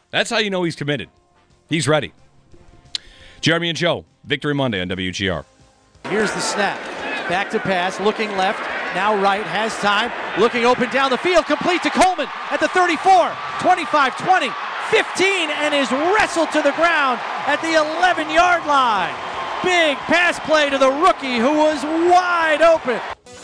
That's how you know he's committed. He's ready. Jeremy and Joe, Victory Monday on WGR. Here's the snap. Back to pass, looking left, now right, has time, looking open down the field, complete to Coleman at the 34, 25, 20, 15, and is wrestled to the ground at the 11-yard line. Big pass play to the rookie who was wide open.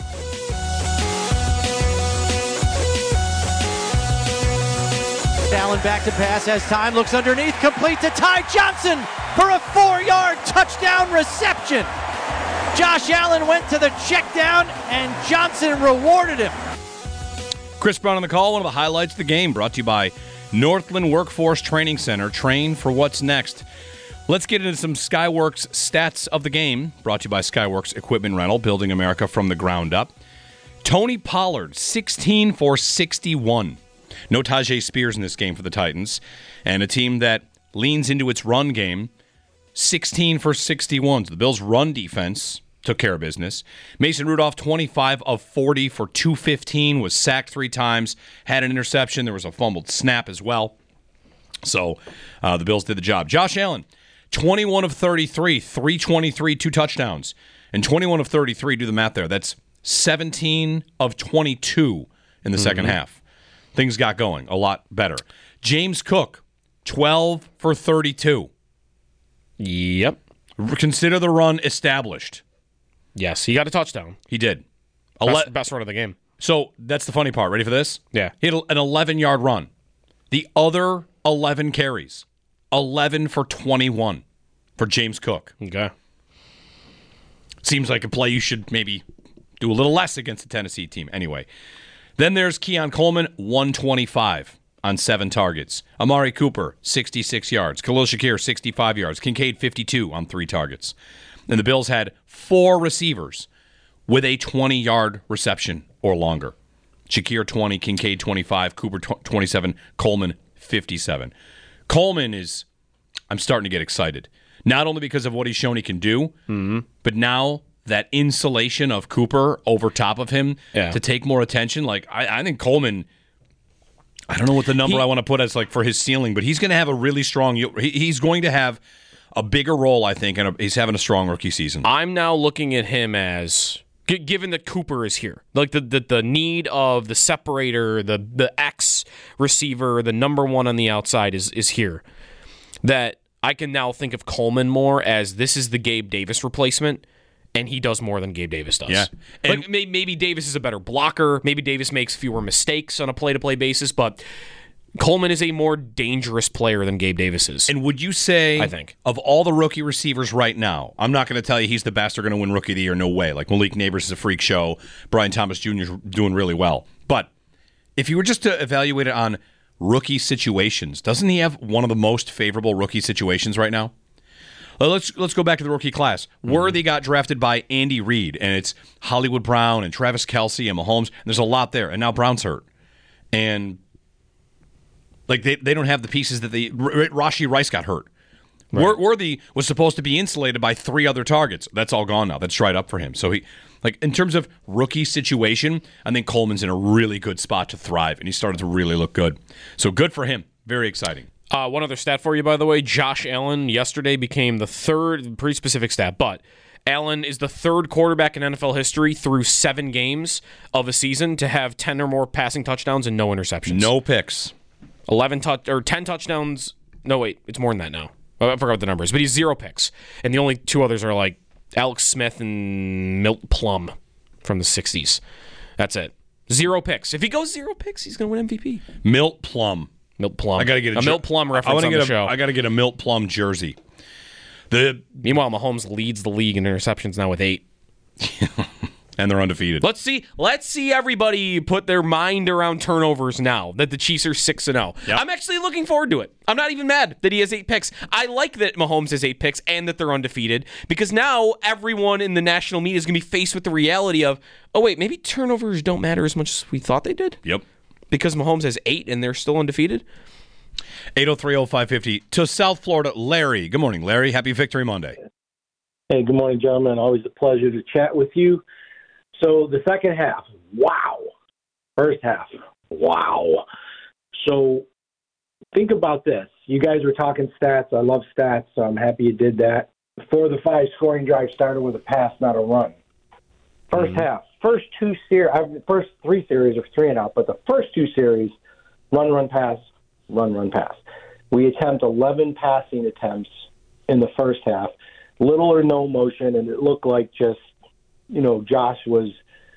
Allen back to pass, has time, looks underneath, complete to Ty Johnson for a 4-yard touchdown reception. Josh Allen went to the check down, and Johnson rewarded him. Chris Brown on the call, one of the highlights of the game, brought to you by Northland Workforce Training Center. Train for what's next. Let's get into some Skyworks stats of the game, brought to you by Skyworks Equipment Rental, building America from the ground up. Tony Pollard, 16 for 61. No Tajay Spears in this game for the Titans. And a team that leans into its run game, 16 for 61. So the Bills' run defense took care of business. Mason Rudolph, 25 of 40 for 215, was sacked 3 times, had an interception. There was a fumbled snap as well. So the Bills did the job. Josh Allen, 21 of 33, 323, 2 touchdowns. And 21 of 33, do the math there, that's 17 of 22 in the second half. Things got going a lot better. James Cook, 12 for 32. Yep. Consider the run established. Yes, he got a touchdown. He did. Best run of the game. So that's the funny part. Ready for this? Yeah. He had an 11-yard run. The other 11 carries, 11 for 21 for James Cook. Okay. Seems like a play you should maybe do a little less against the Tennessee team. Anyway. Then there's Keon Coleman, 125 on 7 targets. Amari Cooper, 66 yards. Khalil Shakir, 65 yards. Kincaid, 52 on 3 targets. And the Bills had 4 receivers with a 20-yard reception or longer. Shakir, 20. Kincaid, 25. Cooper, 27. Coleman, 57. Coleman is, I'm starting to get excited. Not only because of what he's shown he can do, but now that insulation of Cooper over top of him to take more attention. Like, I think Coleman, I don't know what the number I want to put as like for his ceiling, but he's going to have a really strong, he's going to have a bigger role, I think, and he's having a strong rookie season. I'm now looking at him as, given that Cooper is here, like the need of the separator, the X receiver, the number one on the outside is here, that I can now think of Coleman more as this is the Gabe Davis replacement. And he does more than Gabe Davis does. Yeah. And like maybe Davis is a better blocker. Maybe Davis makes fewer mistakes on a play-to-play basis, but Coleman is a more dangerous player than Gabe Davis is. And would you say, I think, of all the rookie receivers right now, I'm not going to tell you he's the best or going to win Rookie of the Year, no way. Like Malik Neighbors is a freak show. Brian Thomas Jr. is doing really well. But if you were just to evaluate it on rookie situations, doesn't he have one of the most favorable rookie situations right now? Let's go back to the rookie class. Worthy got drafted by Andy Reid, and it's Hollywood Brown and Travis Kelce and Mahomes. And there's a lot there, and now Brown's hurt. And like they don't have the pieces that Rashee Rice got hurt. Right. Worthy was supposed to be insulated by 3 other targets. That's all gone now. That's dried up for him. So he, like in terms of rookie situation, I think Coleman's in a really good spot to thrive, and he started to really look good. So good for him. Very exciting. One other stat for you, by the way. Josh Allen yesterday became the third, pretty specific stat, but Allen is the third quarterback in NFL history through 7 games of a season to have 10 or more passing touchdowns and no interceptions. No picks. 10 touchdowns. No, wait, it's more than that now. I forgot what the number is, but he's 0 picks. And the only 2 others are like Alex Smith and Milt Plum from the 60s. That's it. 0 picks. If he goes 0 picks, he's going to win MVP. Milt Plum. Milt Plum. I got to get a Milt Plum reference on the show. I got to get a Milt Plum jersey. Meanwhile, Mahomes leads the league in interceptions now with 8. And they're undefeated. Let's see everybody put their mind around turnovers now that the Chiefs are 6-0. Yep. I'm actually looking forward to it. I'm not even mad that he has 8 picks. I like that Mahomes has 8 picks and that they're undefeated because now everyone in the national media is going to be faced with the reality of, oh wait, maybe turnovers don't matter as much as we thought they did? Yep. Because Mahomes has 8 and they're still undefeated? 803-0550 to South Florida. Larry. Good morning, Larry. Happy Victory Monday. Hey, good morning, gentlemen. Always a pleasure to chat with you. So the second half, wow. First half, wow. So think about this. You guys were talking stats. I love stats, so I'm happy you did that. 4 of the 5 scoring drives started with a pass, not a run. First half. First 3 series are 3 and out, but the first 2 series, run, pass, run, pass. We attempt 11 passing attempts in the first half, little or no motion, and it looked like just, Josh was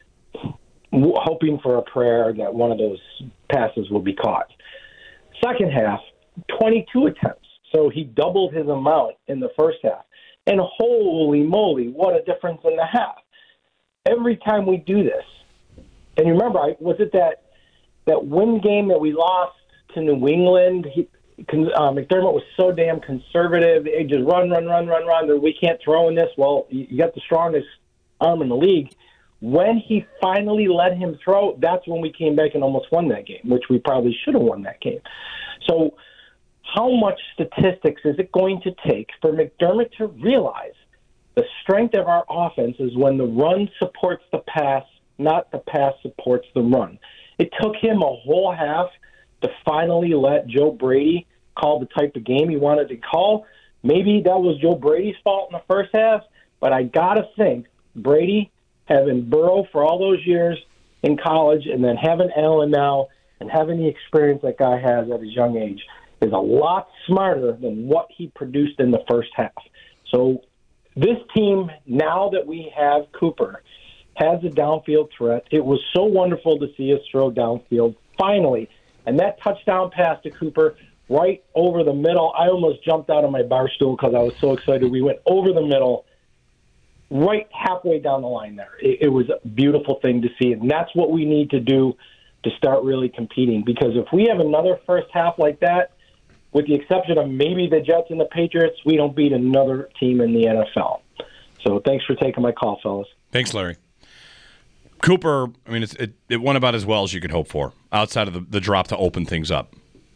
hoping for a prayer that one of those passes would be caught. Second half, 22 attempts. So he doubled his amount in the first half. And holy moly, what a difference in the half. Every time we do this, and you remember, was it that win game that we lost to New England? McDermott was so damn conservative. He just run. We can't throw in this. Well, you got the strongest arm in the league. When he finally let him throw, that's when we came back and almost won that game, which we probably should have won that game. So how much statistics is it going to take for McDermott to realize the strength of our offense is when the run supports the pass, not the pass supports the run? It took him a whole half to finally let Joe Brady call the type of game he wanted to call. Maybe that was Joe Brady's fault in the first half, but I got to think Brady, having Burrow for all those years in college and then having Allen now and having the experience that guy has at his young age, is a lot smarter than what he produced in the first half. So this team, now that we have Cooper, has a downfield threat. It was so wonderful to see us throw downfield finally. And that touchdown pass to Cooper right over the middle, I almost jumped out of my bar stool because I was so excited. We went over the middle, right halfway down the line there. It was a beautiful thing to see, and that's what we need to do to start really competing. Because if we have another first half like that, with the exception of maybe the Jets and the Patriots, we don't beat another team in the NFL. So thanks for taking my call, fellas. Thanks, Larry. Cooper, I mean, it went about as well as you could hope for, outside of the drop to open things up.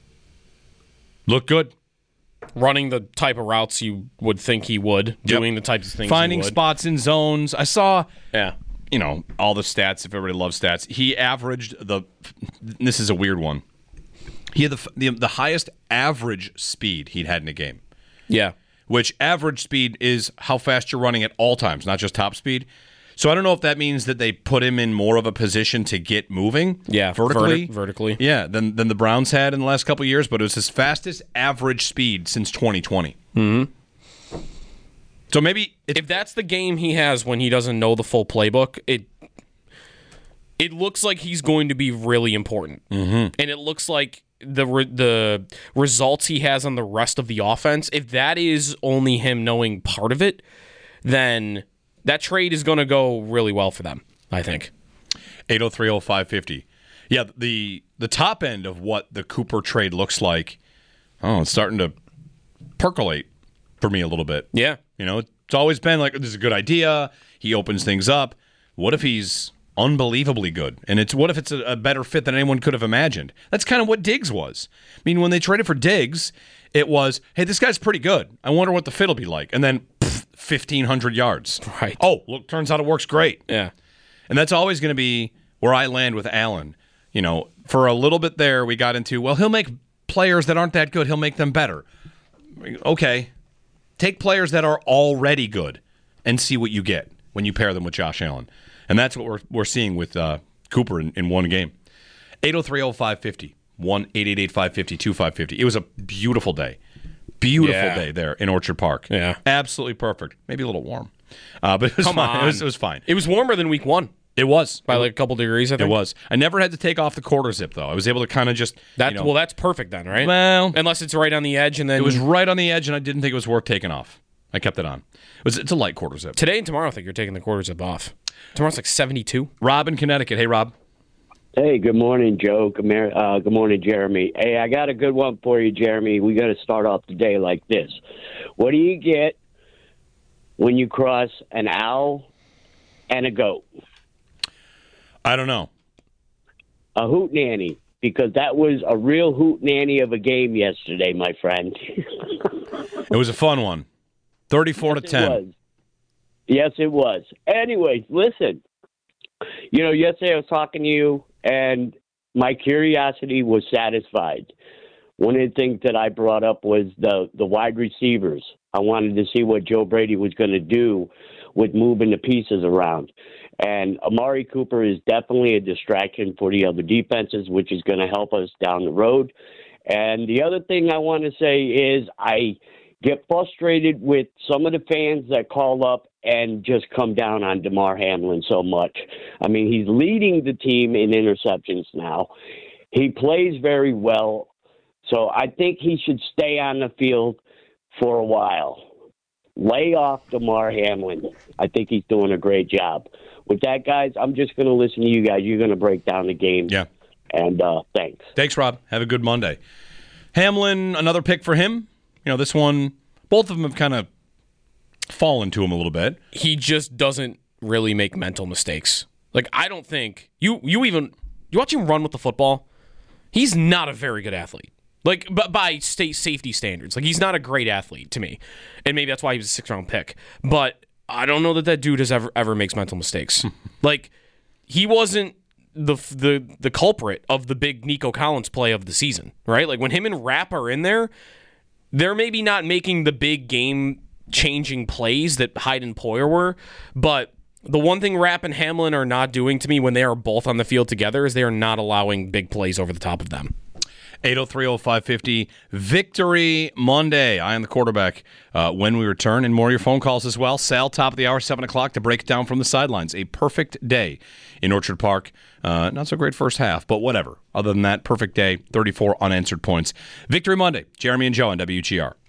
Looked good. Running the type of routes you would think he would, doing the types of things Finding he would. spots in zones. I saw, all the stats, if everybody loves stats. He averaged this is a weird one. He had the highest average speed he'd had in a game. Yeah. Which average speed is how fast you're running at all times, not just top speed. So I don't know if that means that they put him in more of a position to get moving. Yeah, vertically. Yeah, than the Browns had in the last couple of years, but it was his fastest average speed since 2020. Mm-hmm. So maybe if that's the game he has when he doesn't know the full playbook, it looks like he's going to be really important. Mm-hmm. And it looks like the results he has on the rest of the offense, if that is only him knowing part of it, then that trade is going to go really well for them, I think. 8030550. Yeah, the top end of what the Cooper trade looks like, it's starting to percolate for me a little bit. Yeah. It's always been like, this is a good idea. He opens things up. What if he's unbelievably good? And what if it's a better fit than anyone could have imagined? That's kind of what Diggs was. I mean, when they traded for Diggs, it was, hey, this guy's pretty good. I wonder what the fit will be like. And then 1,500 yards. Right. Oh, look, turns out it works great. Yeah. And that's always going to be where I land with Allen. For a little bit there, we got into, well, he'll make players that aren't that good, he'll make them better. Okay. Take players that are already good and see what you get when you pair them with Josh Allen. And that's what we're seeing with Cooper in one game. 8030550, 1-888-550-2550. It was a beautiful day. Beautiful day there in Orchard Park. Yeah. Absolutely perfect. Maybe a little warm. But it was fine. It was fine. It was warmer than week 1. It was. By like a couple degrees, I think. It was. I never had to take off the quarter zip, though. I was able to kind of just... Well, that's perfect then, right? Well... Unless it's right on the edge and then... It was right on the edge, and I didn't think it was worth taking off. I kept it on. It's a light quarter zip. Today and tomorrow, I think you're taking the quarter zip off. Tomorrow's like 72. Rob in Connecticut. Hey, Rob. Hey, good morning, Joe. Good morning, Jeremy. Hey, I got a good one for you, Jeremy. We got to start off the day like this. What do you get when you cross an owl and a goat? I don't know. A hootenanny, because that was a real hootenanny of a game yesterday, my friend. It was a fun one. 34-10. Yes, it was. Anyways, listen. Yesterday I was talking to you, and my curiosity was satisfied. one of the things that I brought up was the wide receivers. I wanted to see what Joe Brady was going to do with moving the pieces around. And Amari Cooper is definitely a distraction for the other defenses, which is going to help us down the road. And the other thing I want to say is I get frustrated with some of the fans that call up and just come down on DeMar Hamlin so much. I mean, he's leading the team in interceptions now. He plays very well. So I think he should stay on the field for a while. Lay off DeMar Hamlin. I think he's doing a great job. With that, guys, I'm just going to listen to you guys. You're going to break down the game. Yeah. And thanks. Thanks, Rob. Have a good Monday. Hamlin, another pick for him. You know, this one, both of them have kind of fallen to him a little bit. He just doesn't really make mental mistakes. Like, I don't think you watch him run with the football. He's not a very good athlete. Like, but by state safety standards, like, he's not a great athlete to me, and maybe that's why he was a 6th-round pick. But I don't know that dude has ever makes mental mistakes. Like, he wasn't the culprit of the big Nico Collins play of the season, right? Like, when him and Rapp are in there, they're maybe not making the big game-changing plays that Hyde and Poyer were, but the one thing Rapp and Hamlin are not doing to me when they are both on the field together is they are not allowing big plays over the top of them. 803-0550, Victory Monday. I am the quarterback when we return, and more of your phone calls as well. Sal, top of the hour, 7 o'clock, to break it down from the sidelines. A perfect day in Orchard Park. Not so great first half, but whatever. Other than that, perfect day, 34 unanswered points. Victory Monday, Jeremy and Joe on WGR.